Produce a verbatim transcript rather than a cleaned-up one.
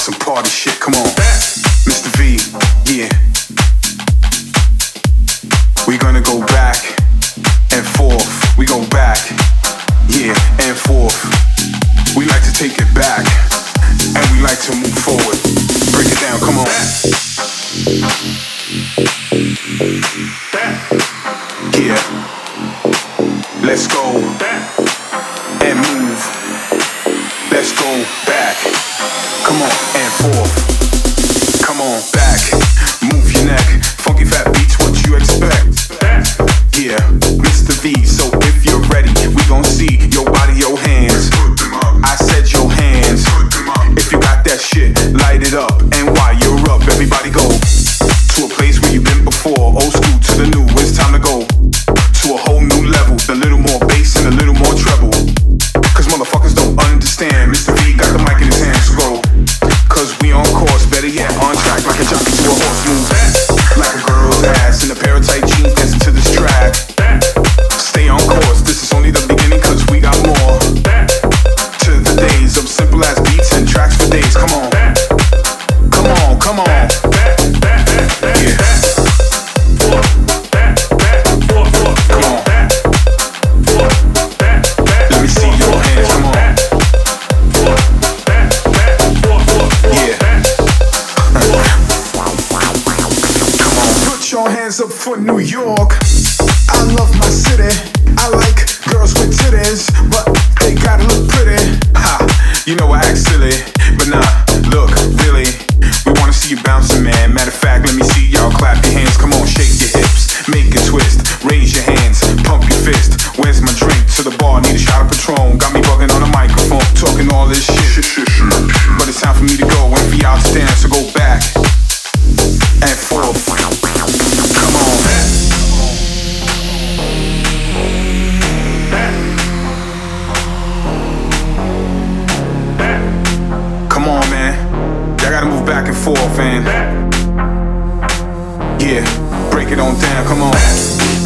some party shit, come on. Mister V, yeah. We gonna go back and forth. We go back, yeah, and forth. We like to take it back, and we like to move forward. Break it down, come on. Yeah. Let's go and move. Let's go back. Come on, and forth. Come on, back. Move your neck. Funky fat beats, what you expect? Yeah, Mister V, so if you're ready, we gon' see your body, your hands. I said your hands. If you got that shit, light it up. And while you're up, everybody go to a place where you've been before. Old school to the new, it's time to go to a whole new level. A little more bass and a little more treble. Cause motherfuckers don't understand. Mister V got the mic in his hands, so go. Cause we on course, better yet, on track like a jockey to a horse. Move like a girl's ass in a pair of tight jeans dancing to this track. Stay on course, this is only the beginning cause we got more. To the days of simple ass beats and tracks for days. Come on, come on, come on. Yeah. Come on. Let me see your hands, come on. Yeah. Come on, put your hands up for New York. I love my city. I like girls with titties, but they gotta look pretty. Ha, you know I act silly, but nah, look, really, we wanna see you bouncing, man. Matter of fact, let me see y'all clap your hands. Come on, shake your hips, make it twist, raise your hands, pump your fist. Where's my drink? To the bar, need a shot of Patron. Got me bugging on the microphone, talking all this shit. But it's time for me to go, and for y'all to stand, so go back and forth. Come on. Come on, man. Y'all gotta move back and forth, man. Yeah, break it on down, come on.